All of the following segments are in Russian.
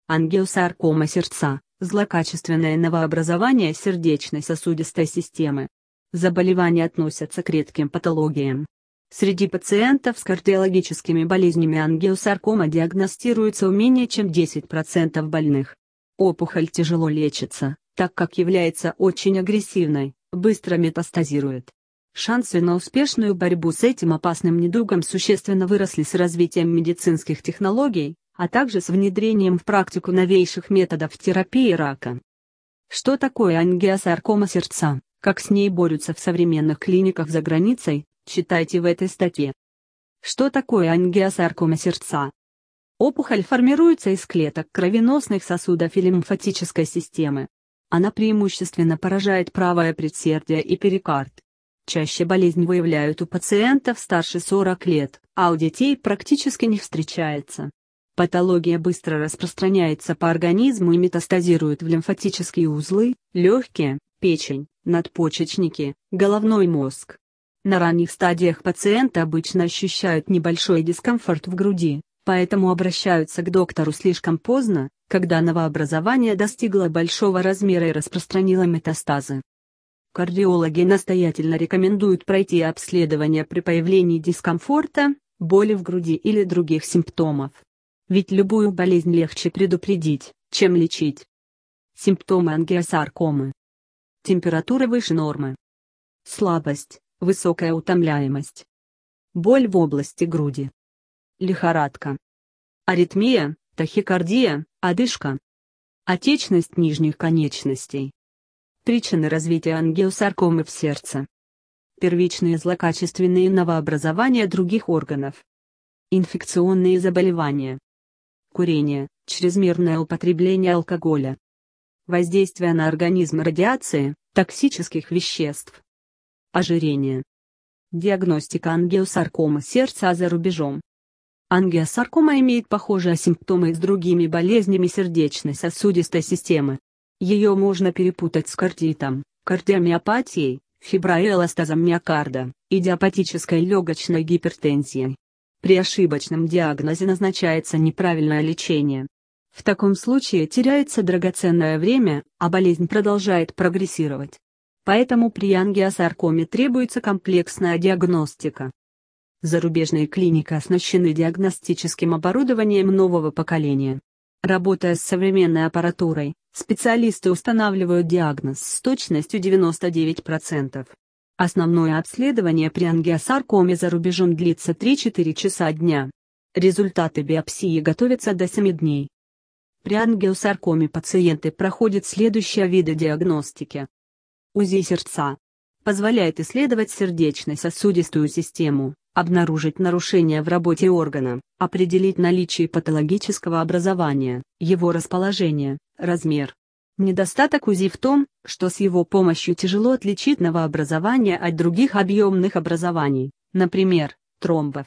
Ангиосаркома сердца – злокачественное новообразование сердечно-сосудистой системы. Заболевания относятся к редким патологиям. Среди пациентов с кардиологическими болезнями ангиосаркома диагностируется у менее чем 10% больных. Опухоль тяжело лечится, так как является очень агрессивной, быстро метастазирует. Шансы на успешную борьбу с этим опасным недугом существенно выросли с развитием медицинских технологий, а также с внедрением в практику новейших методов терапии рака. Что такое ангиосаркома сердца, как с ней борются в современных клиниках за границей, читайте в этой статье. Что такое ангиосаркома сердца? Опухоль формируется из клеток кровеносных сосудов и лимфатической системы. Она преимущественно поражает правое предсердие и перикард. Чаще болезнь выявляют у пациентов старше 40 лет, а у детей практически не встречается. Патология быстро распространяется по организму и метастазирует в лимфатические узлы, легкие, печень, надпочечники, головной мозг. На ранних стадиях пациенты обычно ощущают небольшой дискомфорт в груди, поэтому обращаются к доктору слишком поздно, когда новообразование достигло большого размера и распространило метастазы. Кардиологи настоятельно рекомендуют пройти обследование при появлении дискомфорта, боли в груди или других симптомов. Ведь любую болезнь легче предупредить, чем лечить. Симптомы ангиосаркомы. Температура выше нормы. Слабость, высокая утомляемость. Боль в области груди. Лихорадка. Аритмия, тахикардия, одышка. Отечность нижних конечностей. Причины развития ангиосаркомы в сердце. Первичные злокачественные новообразования других органов. Инфекционные заболевания. Курение, чрезмерное употребление алкоголя. Воздействие на организм радиации, токсических веществ. Ожирение. Диагностика ангиосаркомы сердца за рубежом. Ангиосаркома имеет похожие симптомы с другими болезнями сердечно-сосудистой системы. Ее можно перепутать с кардитом, кардиомиопатией, фиброэластазом миокарда, идиопатической легочной гипертензией. При ошибочном диагнозе назначается неправильное лечение. В таком случае теряется драгоценное время, а болезнь продолжает прогрессировать. Поэтому при ангиосаркоме требуется комплексная диагностика. Зарубежные клиники оснащены диагностическим оборудованием нового поколения. Работая с современной аппаратурой, специалисты устанавливают диагноз с точностью 99%. Основное обследование при ангиосаркоме за рубежом длится 3-4 часа дня. Результаты биопсии готовятся до 7 дней. При ангиосаркоме пациенты проходят следующие виды диагностики. УЗИ сердца. Позволяет исследовать сердечно-сосудистую систему, обнаружить нарушения в работе органа, определить наличие патологического образования, его расположение, размер. Недостаток УЗИ в том, что с его помощью тяжело отличить новообразование от других объемных образований, например, тромбов.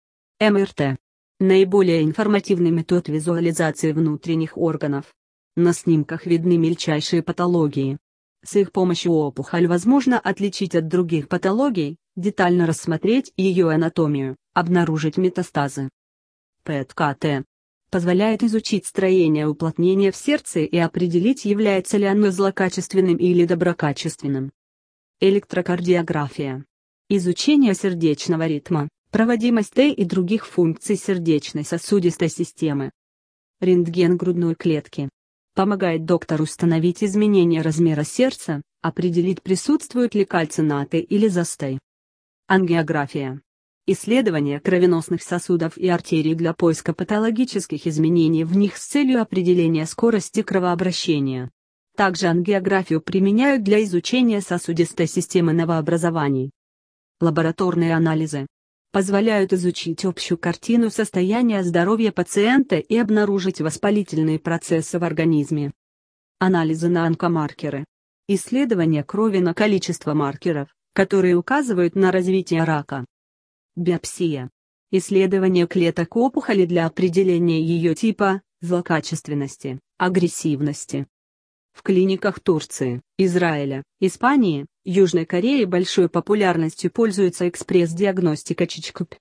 МРТ. Наиболее информативный метод визуализации внутренних органов. На снимках видны мельчайшие патологии. С их помощью опухоль возможно отличить от других патологий, детально рассмотреть ее анатомию, обнаружить метастазы. ПЭТ-КТ. Позволяет изучить строение уплотнения в сердце и определить, является ли оно злокачественным или доброкачественным. Электрокардиография. Изучение сердечного ритма, проводимость Т и других функций сердечно-сосудистой системы. Рентген грудной клетки. Помогает доктору установить изменение размера сердца, определить, присутствуют ли кальцинаты или застой. Ангиография. Исследование кровеносных сосудов и артерий для поиска патологических изменений в них с целью определения скорости кровообращения. Также ангиографию применяют для изучения сосудистой системы новообразований. Лабораторные анализы позволяют изучить общую картину состояния здоровья пациента и обнаружить воспалительные процессы в организме. Анализы на онкомаркеры. Исследование крови на количество маркеров, которые указывают на развитие рака. Биопсия. Исследование клеток опухоли для определения ее типа, злокачественности, агрессивности. В клиниках Турции, Израиля, Испании, Южной Кореи большой популярностью пользуется экспресс-диагностика ЧИЧКП.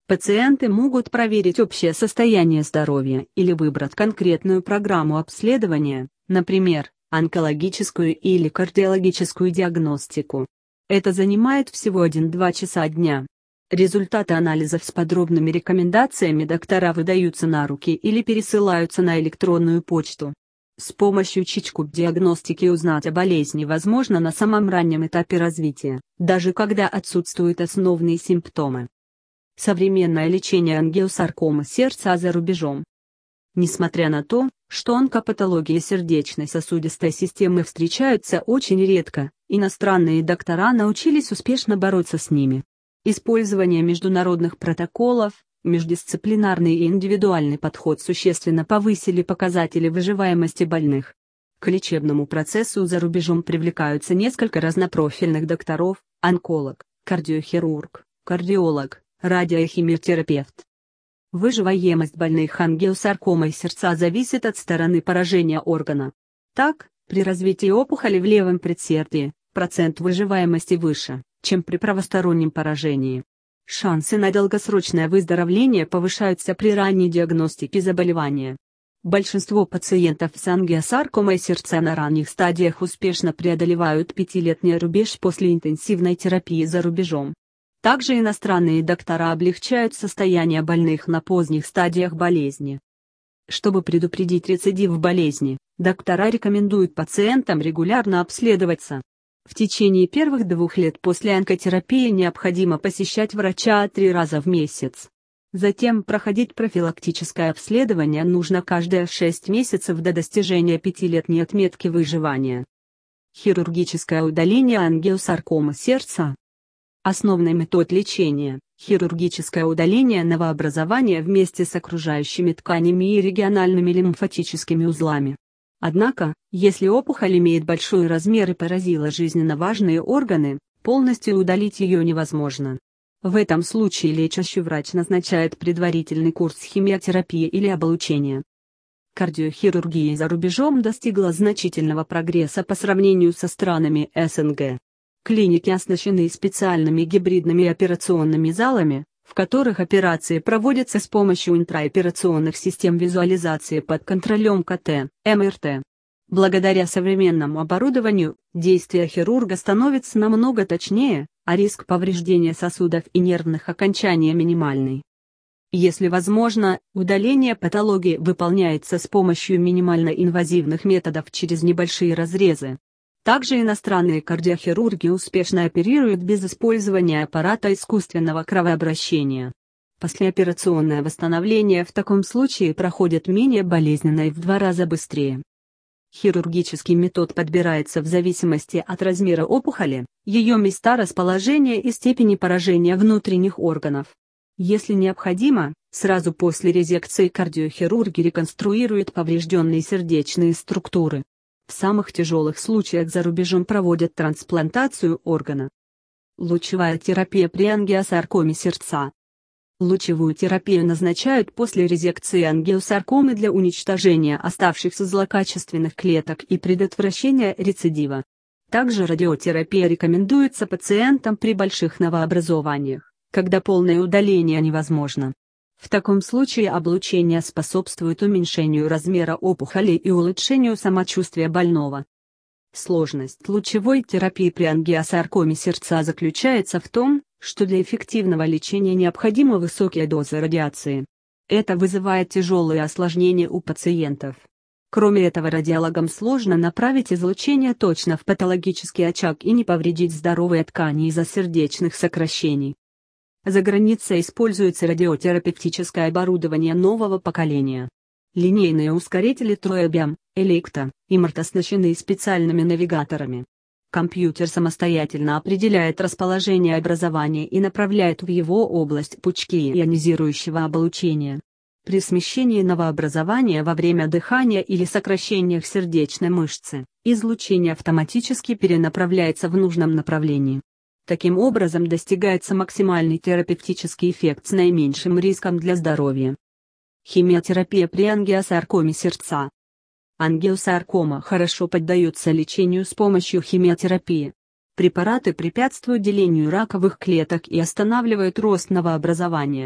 Пациенты могут проверить общее состояние здоровья или выбрать конкретную программу обследования, например, онкологическую или кардиологическую диагностику. Это занимает всего 1-2 часа дня. Результаты анализов с подробными рекомендациями доктора выдаются на руки или пересылаются на электронную почту. С помощью ЧИЧКУП-диагностики узнать о болезни возможно на самом раннем этапе развития, даже когда отсутствуют основные симптомы. Современное лечение ангиосаркомы сердца за рубежом. Несмотря на то, что онкопатологии сердечно-сосудистой системы встречаются очень редко, иностранные доктора научились успешно бороться с ними. Использование международных протоколов, междисциплинарный и индивидуальный подход существенно повысили показатели выживаемости больных. К лечебному процессу за рубежом привлекаются несколько разнопрофильных докторов: онколог, кардиохирург, кардиолог, радиохимиотерапевт. Выживаемость больных ангиосаркомой сердца зависит от стороны поражения органа. Так, при развитии опухоли в левом предсердии, процент выживаемости выше, чем при правостороннем поражении. Шансы на долгосрочное выздоровление повышаются при ранней диагностике заболевания. Большинство пациентов с ангиосаркомой сердца на ранних стадиях успешно преодолевают 5-летний рубеж после интенсивной терапии за рубежом. Также иностранные доктора облегчают состояние больных на поздних стадиях болезни. Чтобы предупредить рецидив болезни, доктора рекомендуют пациентам регулярно обследоваться. В течение первых 2 лет после онкотерапии необходимо посещать врача 3 раза в месяц. Затем проходить профилактическое обследование нужно каждые 6 месяцев до достижения 5-летней отметки выживания. Хирургическое удаление ангиосаркомы сердца. Основной метод лечения – хирургическое удаление новообразования вместе с окружающими тканями и региональными лимфатическими узлами. Однако, если опухоль имеет большой размер и поразила жизненно важные органы, полностью удалить ее невозможно. В этом случае лечащий врач назначает предварительный курс химиотерапии или облучения. Кардиохирургия за рубежом достигла значительного прогресса по сравнению со странами СНГ. Клиники оснащены специальными гибридными операционными залами, в которых операции проводятся с помощью интраоперационных систем визуализации под контролем КТ, МРТ. Благодаря современному оборудованию, действие хирурга становится намного точнее, а риск повреждения сосудов и нервных окончаний минимальный. Если возможно, удаление патологии выполняется с помощью минимально инвазивных методов через небольшие разрезы. Также иностранные кардиохирурги успешно оперируют без использования аппарата искусственного кровообращения. Послеоперационное восстановление в таком случае проходит менее болезненно и в 2 раза быстрее. Хирургический метод подбирается в зависимости от размера опухоли, ее места расположения и степени поражения внутренних органов. Если необходимо, сразу после резекции кардиохирурги реконструируют поврежденные сердечные структуры. В самых тяжелых случаях за рубежом проводят трансплантацию органа. Лучевая терапия при ангиосаркоме сердца. Лучевую терапию назначают после резекции ангиосаркомы для уничтожения оставшихся злокачественных клеток и предотвращения рецидива. Также радиотерапия рекомендуется пациентам при больших новообразованиях, когда полное удаление невозможно. В таком случае облучение способствует уменьшению размера опухоли и улучшению самочувствия больного. Сложность лучевой терапии при ангиосаркоме сердца заключается в том, что для эффективного лечения необходима высокая доза радиации. Это вызывает тяжелые осложнения у пациентов. Кроме этого, радиологам сложно направить излучение точно в патологический очаг и не повредить здоровые ткани из-за сердечных сокращений. За границей используется радиотерапевтическое оборудование нового поколения. Линейные ускорители Троебиам, Электа и МРТ оснащены специальными навигаторами. Компьютер самостоятельно определяет расположение образования и направляет в его область пучки ионизирующего облучения. При смещении новообразования во время дыхания или сокращениях сердечной мышцы, излучение автоматически перенаправляется в нужном направлении. Таким образом достигается максимальный терапевтический эффект с наименьшим риском для здоровья. Химиотерапия при ангиосаркоме сердца. Ангиосаркома хорошо поддается лечению с помощью химиотерапии. Препараты препятствуют делению раковых клеток и останавливают рост новообразования.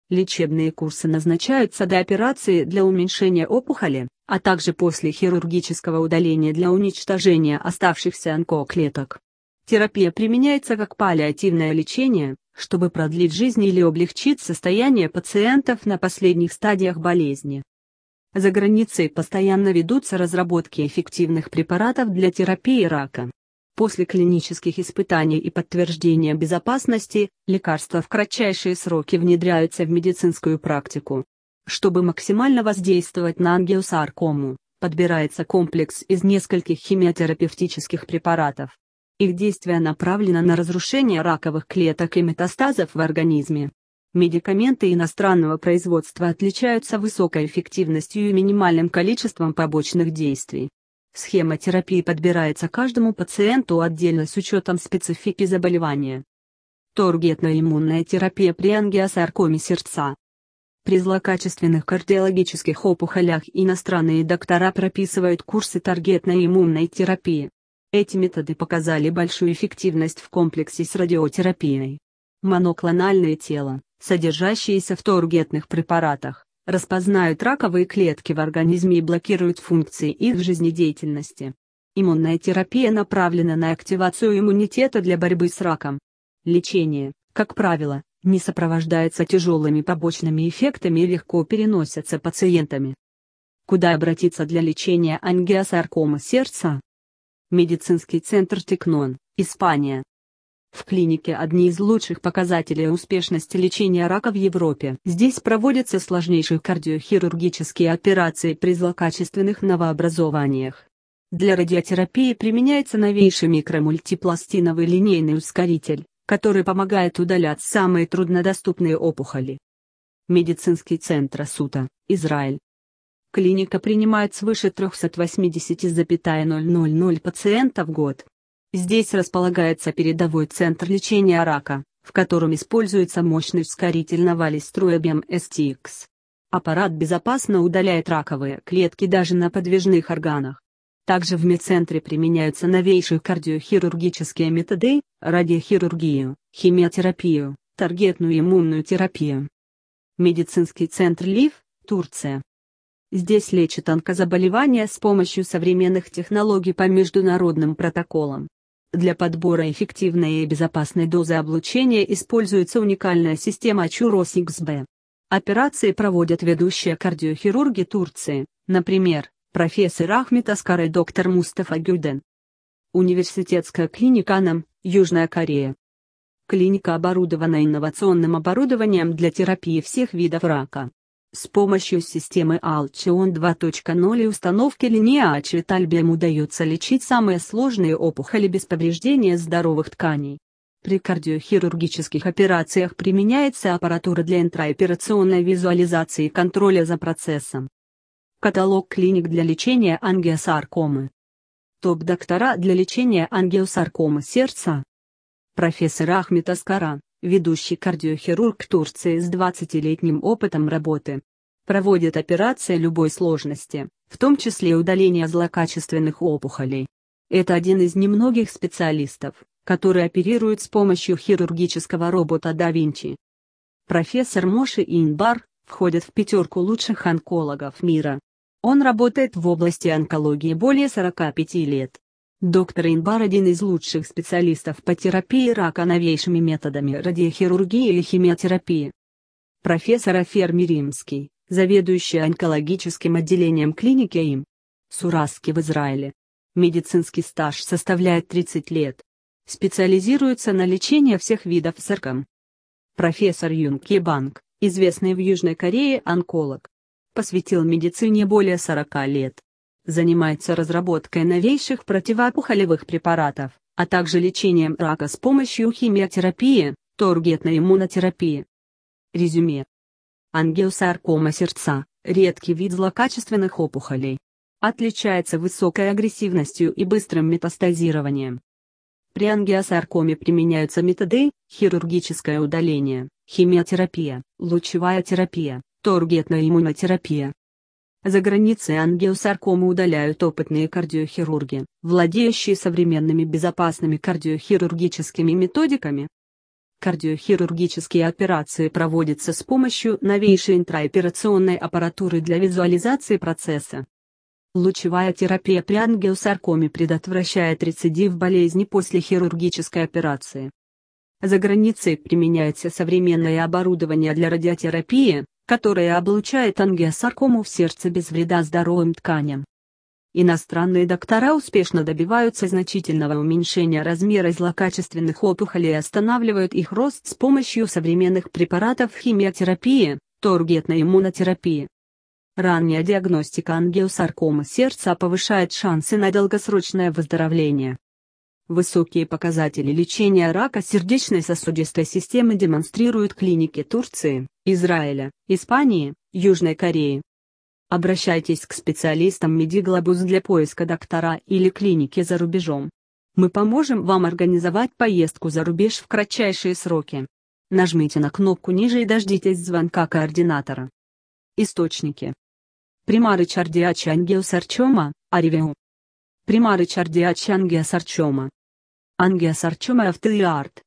Лечебные курсы назначаются до операции для уменьшения опухоли, а также после хирургического удаления для уничтожения оставшихся онкоклеток. Терапия применяется как паллиативное лечение, чтобы продлить жизнь или облегчить состояние пациентов на последних стадиях болезни. За границей постоянно ведутся разработки эффективных препаратов для терапии рака. После клинических испытаний и подтверждения безопасности, лекарства в кратчайшие сроки внедряются в медицинскую практику. Чтобы максимально воздействовать на ангиосаркому, подбирается комплекс из нескольких химиотерапевтических препаратов. Их действие направлено на разрушение раковых клеток и метастазов в организме. Медикаменты иностранного производства отличаются высокой эффективностью и минимальным количеством побочных действий. Схема терапии подбирается каждому пациенту отдельно с учетом специфики заболевания. Таргетно-иммунная терапия при ангиосаркоме сердца. При злокачественных кардиологических опухолях иностранные доктора прописывают курсы таргетно-иммунной терапии. Эти методы показали большую эффективность в комплексе с радиотерапией. Моноклональные тела, содержащиеся в таргетных препаратах, распознают раковые клетки в организме и блокируют функции их жизнедеятельности. Иммунная терапия направлена на активацию иммунитета для борьбы с раком. Лечение, как правило, не сопровождается тяжелыми побочными эффектами и легко переносятся пациентами. Куда обратиться для лечения ангиосаркомы сердца? Медицинский центр Текнон, Испания. В клинике одни из лучших показателей успешности лечения рака в Европе. Здесь проводятся сложнейшие кардиохирургические операции при злокачественных новообразованиях. Для радиотерапии применяется новейший микромультипластиновый линейный ускоритель, который помогает удалять самые труднодоступные опухоли. Медицинский центр Асута, Израиль. Клиника принимает свыше 380,000 пациентов в год. Здесь располагается передовой центр лечения рака, в котором используется мощный ускоритель Novalis Truebium STX. Аппарат безопасно удаляет раковые клетки даже на подвижных органах. Также в медцентре применяются новейшие кардиохирургические методы, радиохирургию, химиотерапию, таргетную иммунную терапию. Медицинский центр Лив, Турция. Здесь лечат онкозаболевания с помощью современных технологий по международным протоколам. Для подбора эффективной и безопасной дозы облучения используется уникальная система Чурос XB. Операции проводят ведущие кардиохирурги Турции, например, профессор Ахмет Аскар и доктор Мустафа Гюден. Университетская клиника НАМ, Южная Корея. Клиника оборудована инновационным оборудованием для терапии всех видов рака. С помощью системы Alchion 2.0 и установки Lineage Talbium удается лечить самые сложные опухоли без повреждения здоровых тканей. При кардиохирургических операциях применяется аппаратура для интраоперационной визуализации и контроля за процессом. Каталог клиник для лечения ангиосаркомы. Топ-доктора для лечения ангиосаркомы сердца. Профессор Ахмет Аскаран, ведущий кардиохирург Турции с 20-летним опытом работы. Проводит операции любой сложности, в том числе удаление злокачественных опухолей. Это один из немногих специалистов, который оперирует с помощью хирургического робота да Винчи. Профессор Моши Инбар входит в пятерку лучших онкологов мира. Он работает в области онкологии более 45 лет. Доктор Инбар – один из лучших специалистов по терапии рака новейшими методами радиохирургии и химиотерапии. Профессор Афер Миримский, заведующий онкологическим отделением клиники ИМ. Сураски в Израиле. Медицинский стаж составляет 30 лет. Специализируется на лечении всех видов с раком. Профессор Юн Кебанг, известный в Южной Корее онколог. Посвятил медицине более 40 лет. Занимается разработкой новейших противоопухолевых препаратов, а также лечением рака с помощью химиотерапии, таргетной иммунотерапии. Резюме. Ангиосаркома сердца – редкий вид злокачественных опухолей. Отличается высокой агрессивностью и быстрым метастазированием. При ангиосаркоме применяются методы: хирургическое удаление, химиотерапия, лучевая терапия, таргетная иммунотерапия. За границей ангиосаркому удаляют опытные кардиохирурги, владеющие современными безопасными кардиохирургическими методиками. Кардиохирургические операции проводятся с помощью новейшей интраоперационной аппаратуры для визуализации процесса. Лучевая терапия при ангиосаркоме предотвращает рецидив болезни после хирургической операции. За границей применяется современное оборудование для радиотерапии, которое облучает ангиосаркому в сердце без вреда здоровым тканям. Иностранные доктора успешно добиваются значительного уменьшения размера злокачественных опухолей и останавливают их рост с помощью современных препаратов химиотерапии, таргетной иммунотерапии. Ранняя диагностика ангиосаркомы сердца повышает шансы на долгосрочное выздоровление. Высокие показатели лечения рака сердечно-сосудистой системы демонстрируют клиники Турции, Израиля, Испании, Южной Кореи. Обращайтесь к специалистам Медиглобус для поиска доктора или клиники за рубежом. Мы поможем вам организовать поездку за рубеж в кратчайшие сроки. Нажмите на кнопку ниже и дождитесь звонка координатора. Источники. Primary cardiac angiosarcoma, Review. Primary cardiac angiosarcoma. Angiosarcoma of the heart.